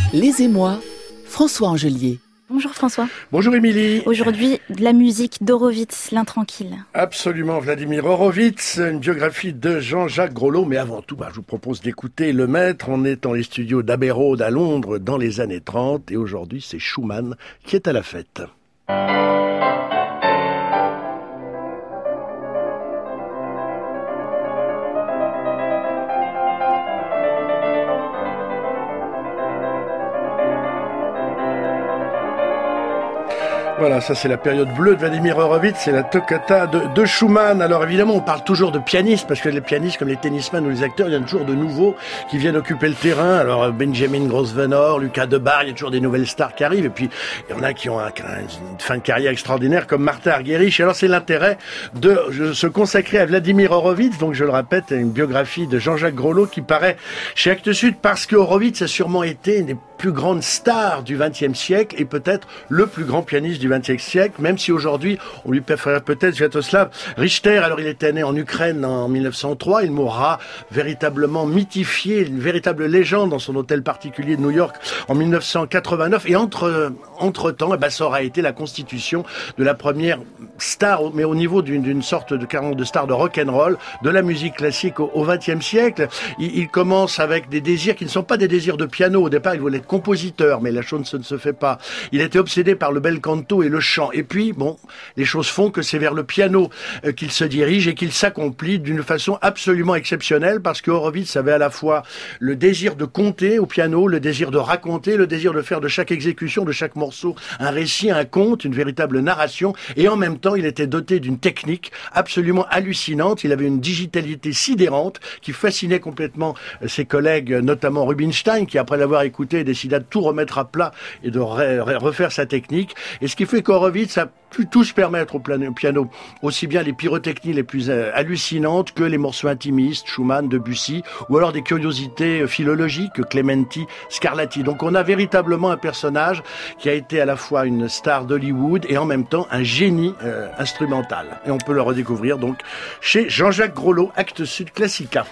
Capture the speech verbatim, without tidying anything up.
Les Émois, François Angelier. Bonjour François. Bonjour Émilie. Aujourd'hui, de la musique d'Horowitz, l'intranquille. Absolument, Vladimir Horowitz, une biographie de Jean-Jacques Groleau. Mais avant tout, bah, je vous propose d'écouter le maître. On est dans les studios d'Abbey Road à Londres dans les années trente. Et aujourd'hui, c'est Schumann qui est à la fête. Voilà, ça c'est la période bleue de Vladimir Horowitz, c'est la toccata de, de Schumann. Alors évidemment, on parle toujours de pianistes, parce que les pianistes, comme les tennisman ou les acteurs, il y a toujours de nouveaux qui viennent occuper le terrain. Alors Benjamin Grosvenor, Lucas Debar, il y a toujours des nouvelles stars qui arrivent. Et puis, il y en a qui ont un, une fin de carrière extraordinaire, comme Martha Argerich. Alors c'est l'intérêt de se consacrer à Vladimir Horowitz. Donc je le répète, une biographie de Jean-Jacques Groleau qui paraît chez Actes Sud, parce que Horowitz a sûrement été une des plus grandes stars du vingtième siècle et peut-être le plus grand pianiste du vingtième siècle, même si aujourd'hui on lui préfère peut-être Sviatoslav Richter. Alors il était né en Ukraine en mille neuf cent trois, il mourra véritablement mythifié, une véritable légende dans son hôtel particulier de New York en mille neuf cent quatre-vingt-neuf. Et entre entre temps, eh ben, ça aura été la constitution de la première star, mais au niveau d'une, d'une sorte de carrément de star de rock'n'roll, de la musique classique au vingtième siècle. Il, il commence avec des désirs qui ne sont pas des désirs de piano. Au départ, il voulait être compositeur, mais la chose ne se fait pas. Il était obsédé par le bel canto et le chant. Et puis, bon, les choses font que c'est vers le piano euh, qu'il se dirige et qu'il s'accomplit d'une façon absolument exceptionnelle, parce que Horowitz avait à la fois le désir de compter au piano, le désir de raconter, le désir de faire de chaque exécution, de chaque morceau, un récit, un conte, une véritable narration. Et en même temps, il était doté d'une technique absolument hallucinante. Il avait une digitalité sidérante qui fascinait complètement ses collègues, notamment Rubinstein, qui après l'avoir écouté décida de tout remettre à plat et de refaire sa technique. Et ce qui fait qu'Horowitz a pu tout se permettre au piano, aussi bien les pyrotechnies les plus hallucinantes que les morceaux intimistes, Schumann, Debussy, ou alors des curiosités philologiques, Clementi, Scarlatti. Donc on a véritablement un personnage qui a été à la fois une star d'Hollywood et en même temps un génie euh, instrumental. Et on peut le redécouvrir donc chez Jean-Jacques Groleau, Actes Sud Classica.